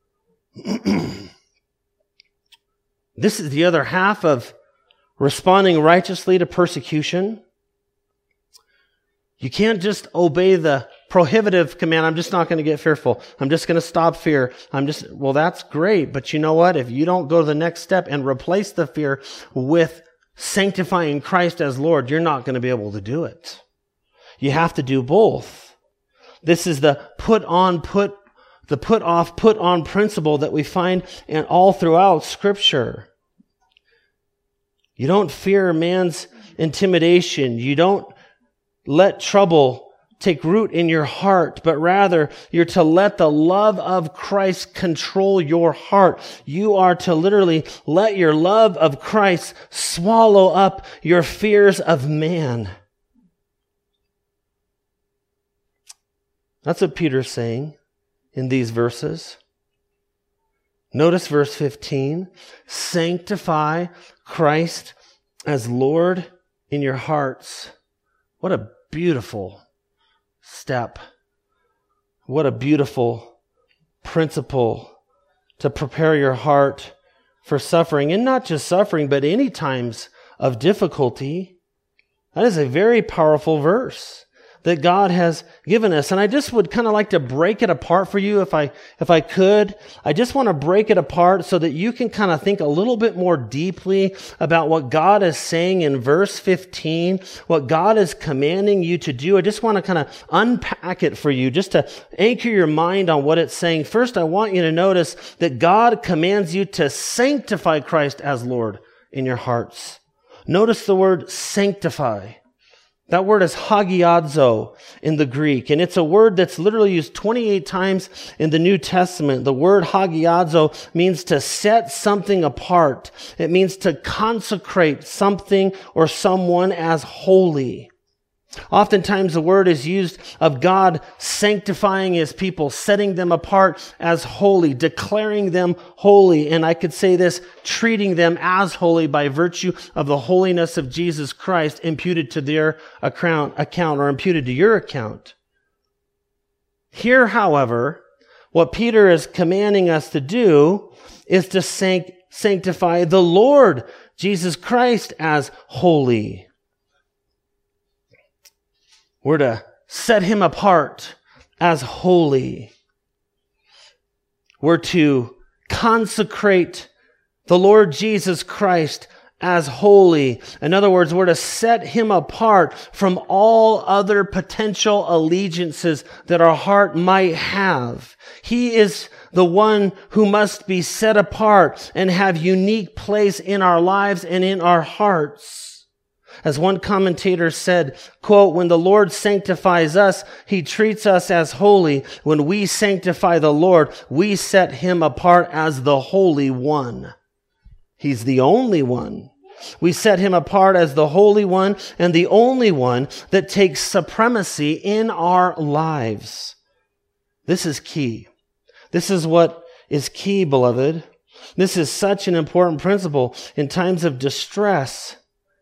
This is the other half of responding righteously to persecution. You can't just obey the prohibitive command, "I'm just not going to get fearful. I'm just going to stop fear. I'm just," well, that's great. But you know what? If you don't go to the next step and replace the fear with sanctifying Christ as Lord, you're not going to be able to do it. You have to do both. This is the put on, put The put off, put on principle that we find in all throughout Scripture. You don't fear man's intimidation. You don't let trouble take root in your heart, but rather you're to let the love of Christ control your heart. You are to literally let your love of Christ swallow up your fears of man. That's what Peter's saying in these verses. Notice verse fifteen. Sanctify Christ as Lord in your hearts. What a beautiful step. What a beautiful principle to prepare your heart for suffering. And not just suffering, but any times of difficulty. That is a very powerful verse. that God has given us. And I just would kind of like to break it apart for you if I, if I could. I just want to break it apart so that you can kind of think a little bit more deeply about what God is saying in verse fifteen, what God is commanding you to do. I just want to kind of unpack it for you, just to anchor your mind on what it's saying. First, I want you to notice that God commands you to sanctify Christ as Lord in your hearts. Notice the word sanctify. That word is hagiadzo in the Greek, and it's a word that's literally used twenty-eight times in the New Testament. The word hagiadzo means to set something apart. It means to consecrate something or someone as holy. Oftentimes the word is used of God sanctifying his people, setting them apart as holy, declaring them holy. And I could say this, treating them as holy by virtue of the holiness of Jesus Christ imputed to their account, account or imputed to your account. Here, however, what Peter is commanding us to do is to sanct- sanctify the Lord Jesus Christ as holy. We're to set him apart as holy. We're to consecrate the Lord Jesus Christ as holy. In other words, we're to set him apart from all other potential allegiances that our heart might have. He is the one who must be set apart and have unique place in our lives and in our hearts. As one commentator said, quote, when the Lord sanctifies us, he treats us as holy. When we sanctify the Lord, we set him apart as the Holy One. He's the only one. We set him apart as the Holy One and the only one that takes supremacy in our lives. This is key. This is what is key, beloved. This is such an important principle in times of distress.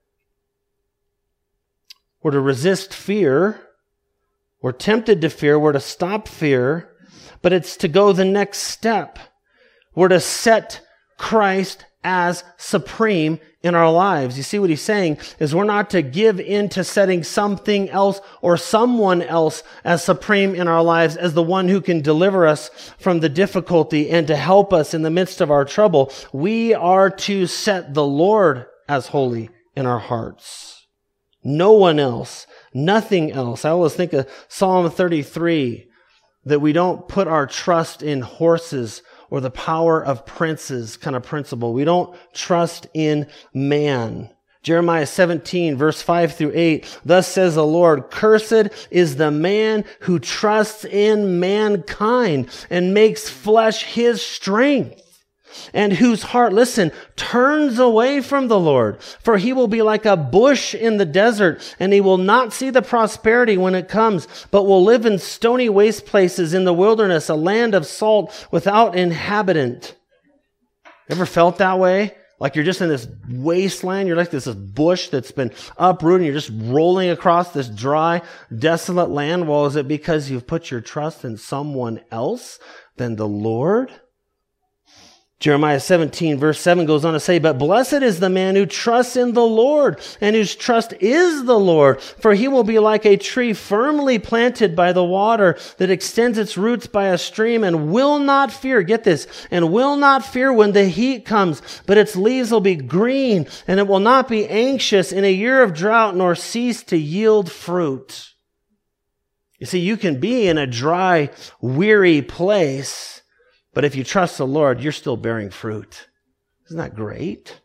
We're to resist fear. We're tempted to fear. We're to stop fear. But it's to go the next step. We're to set Christ as supreme in our lives. You see what he's saying is we're not to give in to setting something else or someone else as supreme in our lives as the one who can deliver us from the difficulty and to help us in the midst of our trouble. We are to set the Lord as holy in our hearts. No one else, nothing else. I always think of Psalm thirty-three, that we don't put our trust in horses or the power of princes kind of principle. We don't trust in man. Jeremiah seventeen, verse five through eight, thus says the Lord, cursed is the man who trusts in mankind and makes flesh his strength, and whose heart, listen, turns away from the Lord. For he will be like a bush in the desert, and he will not see the prosperity when it comes, but will live in stony waste places in the wilderness, a land of salt without inhabitant. Ever felt that way? Like you're just in this wasteland. You're like this, this bush that's been uprooted, and you're just rolling across this dry, desolate land. Well, is it because you've put your trust in someone else than the Lord? Jeremiah seventeen verse seven goes on to say, but blessed is the man who trusts in the Lord and whose trust is the Lord, for he will be like a tree firmly planted by the water that extends its roots by a stream and will not fear, get this, and will not fear when the heat comes, but its leaves will be green and it will not be anxious in a year of drought nor cease to yield fruit. You see, you can be in a dry, weary place, but if you trust the Lord, you're still bearing fruit. Isn't that great?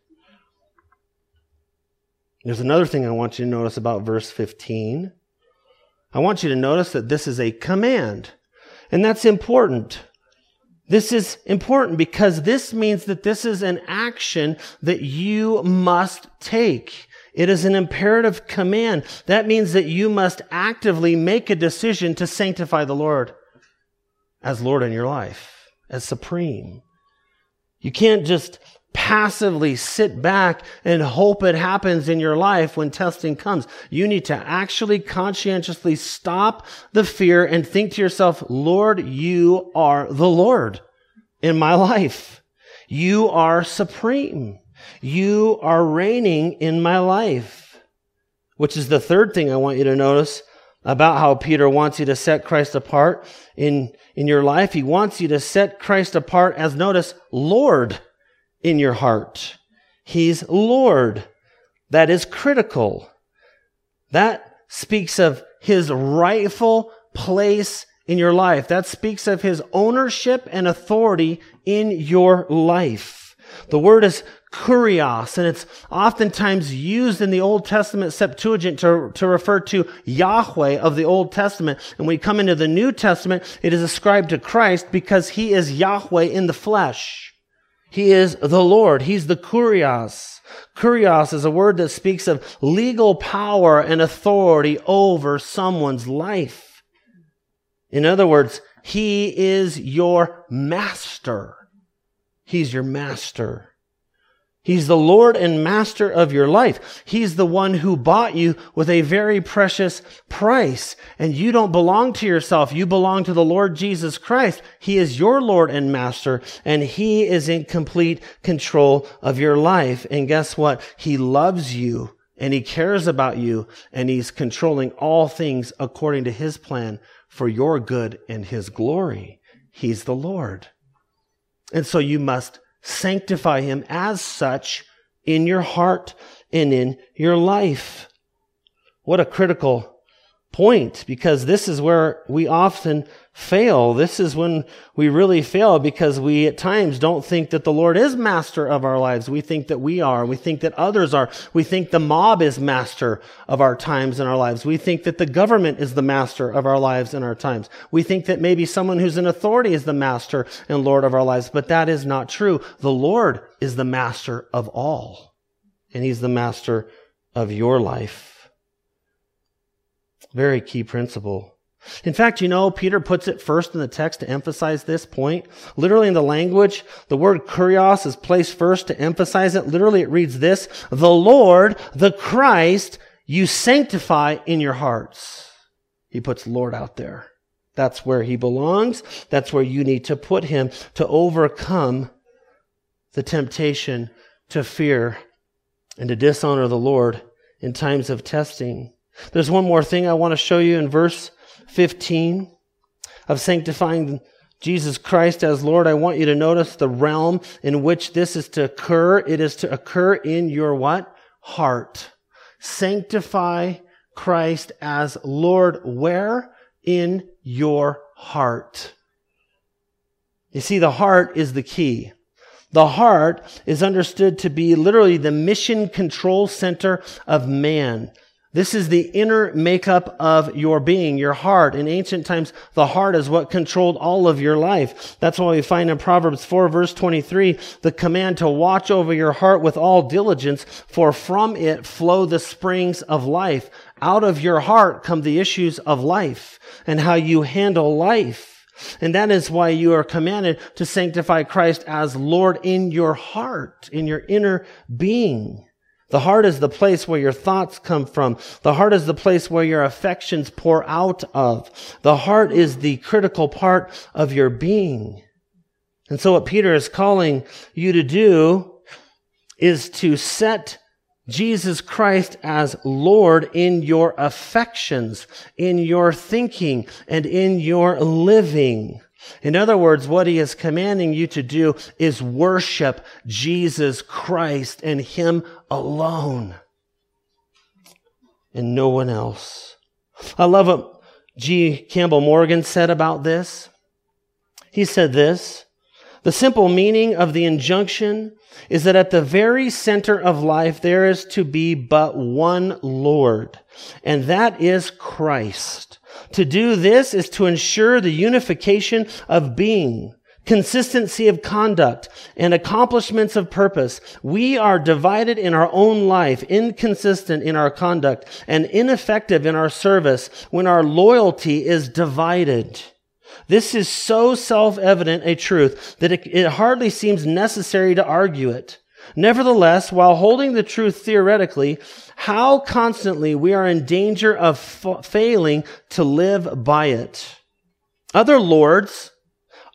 There's another thing I want you to notice about verse fifteen. I want you to notice that this is a command. And that's important. This is important because this means that this is an action that you must take. It is an imperative command. That means that you must actively make a decision to sanctify the Lord as Lord in your life, as supreme. You can't just passively sit back and hope it happens in your life when testing comes. You need to actually conscientiously stop the fear and think to yourself, Lord, you are the Lord in my life. You are supreme. You are reigning in my life. Which is the third thing I want you to notice about how Peter wants you to set Christ apart in, in your life. He wants you to set Christ apart as, notice, Lord in your heart. He's Lord. That is critical. That speaks of his rightful place in your life. That speaks of his ownership and authority in your life. The word is kurios, and it's oftentimes used in the Old Testament Septuagint to, to refer to Yahweh of the Old Testament. And when we come into the New Testament, it is ascribed to Christ because he is Yahweh in the flesh. He is the Lord. He's the kurios. Kurios is a word that speaks of legal power and authority over someone's life. In other words, he is your master. He's your master. He's the Lord and master of your life. He's the one who bought you with a very precious price. And you don't belong to yourself. You belong to the Lord Jesus Christ. He is your Lord and master, and he is in complete control of your life. And guess what? He loves you, and he cares about you, and he's controlling all things according to his plan for your good and his glory. He's the Lord. And so you must sanctify him as such in your heart and in your life. What a critical point, because this is where we often fail. This is when we really fail, because we at times don't think that the Lord is master of our lives. We think that we are. We think that others are. We think the mob is master of our times and our lives. We think that the government is the master of our lives and our times. We think that maybe someone who's in authority is the master and Lord of our lives, but that is not true. The Lord is the master of all, and he's the master of your life. Very key principle. In fact, you know, Peter puts it first in the text to emphasize this point. Literally in the language, the word kurios is placed first to emphasize it. Literally it reads this: the Lord, the Christ, you sanctify in your hearts. He puts Lord out there. That's where he belongs. That's where you need to put him to overcome the temptation to fear and to dishonor the Lord in times of testing. There's one more thing I want to show you in verse fifteen of sanctifying Jesus Christ as Lord. I want you to notice the realm in which this is to occur. It is to occur in your what? Heart. Sanctify Christ as Lord. Where? In your heart. You see, the heart is the key. The heart is understood to be literally the mission control center of man. This is the inner makeup of your being, your heart. In ancient times, the heart is what controlled all of your life. That's why we find in Proverbs four, verse twenty-three, the command to watch over your heart with all diligence, for from it flow the springs of life. Out of your heart come the issues of life and how you handle life. And that is why you are commanded to sanctify Christ as Lord in your heart, in your inner being. The heart is the place where your thoughts come from. The heart is the place where your affections pour out of. The heart is the critical part of your being. And so what Peter is calling you to do is to set Jesus Christ as Lord in your affections, in your thinking, and in your living. In other words, what he is commanding you to do is worship Jesus Christ and him alone and no one else. I love what G. Campbell Morgan said about this. He said this: the simple meaning of the injunction is that at the very center of life there is to be but one Lord, and that is Christ. To do this is to ensure the unification of being, consistency of conduct, and accomplishments of purpose. We are divided in our own life, inconsistent in our conduct, and ineffective in our service when our loyalty is divided. This is so self-evident a truth that it, it hardly seems necessary to argue it. Nevertheless, while holding the truth theoretically, how constantly we are in danger of fa- failing to live by it. Other lords,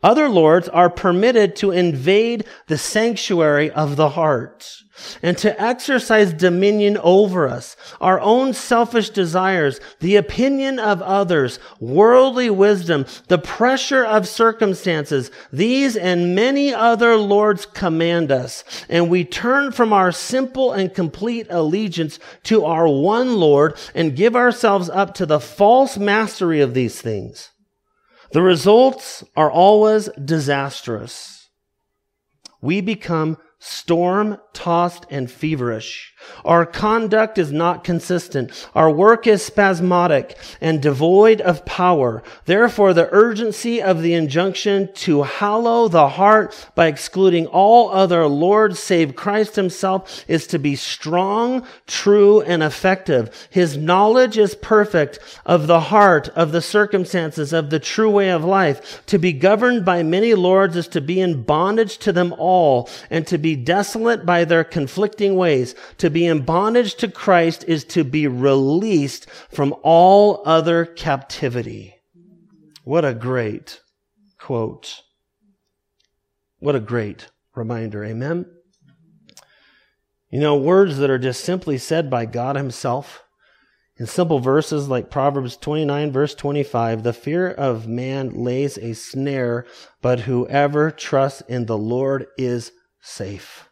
Other lords are permitted to invade the sanctuary of the heart and to exercise dominion over us, our own selfish desires, the opinion of others, worldly wisdom, the pressure of circumstances. These and many other lords command us, and we turn from our simple and complete allegiance to our one Lord and give ourselves up to the false mastery of these things. The results are always disastrous. We become storm-tossed and feverish. Our conduct is not consistent. Our work is spasmodic and devoid of power. Therefore, the urgency of the injunction to hallow the heart by excluding all other lords save Christ himself is to be strong, true, and effective. His knowledge is perfect of the heart, of the circumstances, of the true way of life. To be governed by many lords is to be in bondage to them all and to be desolate by their conflicting ways. To be in bondage to Christ is to be released from all other captivity. What a great quote. What a great reminder. Amen. You know, words that are just simply said by God himself in simple verses like Proverbs twenty-nine, verse twenty-five, the fear of man lays a snare, but whoever trusts in the Lord is safe.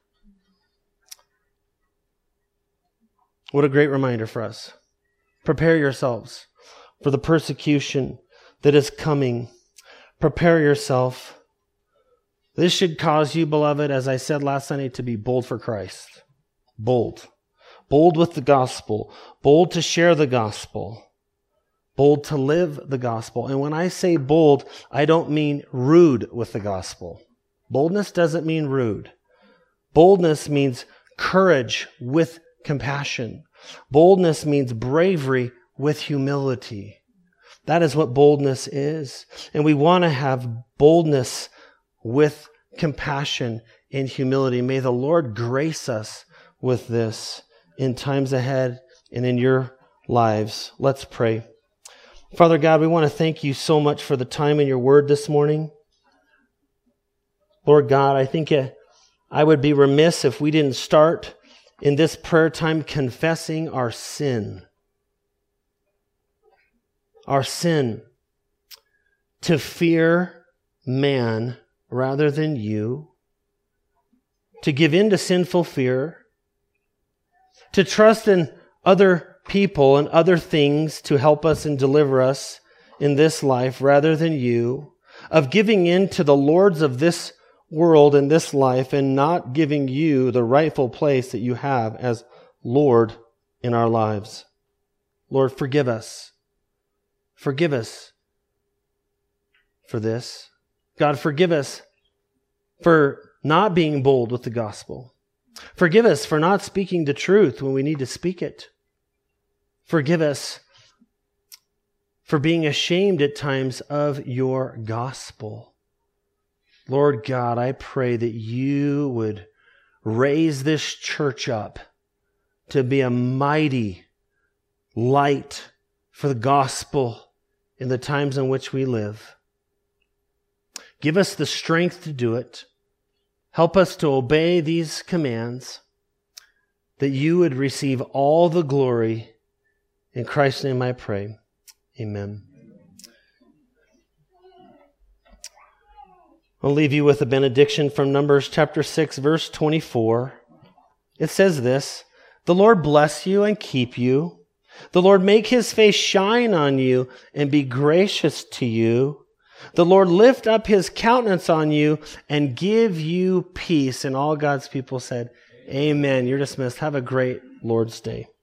What a great reminder for us. Prepare yourselves for the persecution that is coming. Prepare yourself. This should cause you, beloved, as I said last Sunday, to be bold for Christ. Bold. Bold with the gospel. Bold to share the gospel. Bold to live the gospel. And when I say bold, I don't mean rude with the gospel. Boldness doesn't mean rude. Boldness means courage with compassion. Boldness means bravery with humility. That is what boldness is. And we want to have boldness with compassion and humility. May the Lord grace us with this in times ahead and in your lives. Let's pray. Father God, we want to thank you so much for the time in your word this morning. Lord God, I think I would be remiss if we didn't start in this prayer time confessing our sin. Our sin to fear man rather than you, to give in to sinful fear, to trust in other people and other things to help us and deliver us in this life rather than you, of giving in to the lords of this world and this life and not giving you the rightful place that you have as Lord in our lives. Lord, forgive us. Forgive us for this. God, forgive us for not being bold with the gospel. Forgive us for not speaking the truth when we need to speak it. Forgive us for being ashamed at times of your gospel. Lord God, I pray that you would raise this church up to be a mighty light for the gospel in the times in which we live. Give us the strength to do it. Help us to obey these commands, that you would receive all the glory. In Christ's name I pray. Amen. I'll leave you with a benediction from Numbers chapter six, verse twenty-four. It says this, "The Lord bless you and keep you. The Lord make his face shine on you and be gracious to you. The Lord lift up his countenance on you and give you peace." And all God's people said, Amen. You're dismissed. Have a great Lord's Day.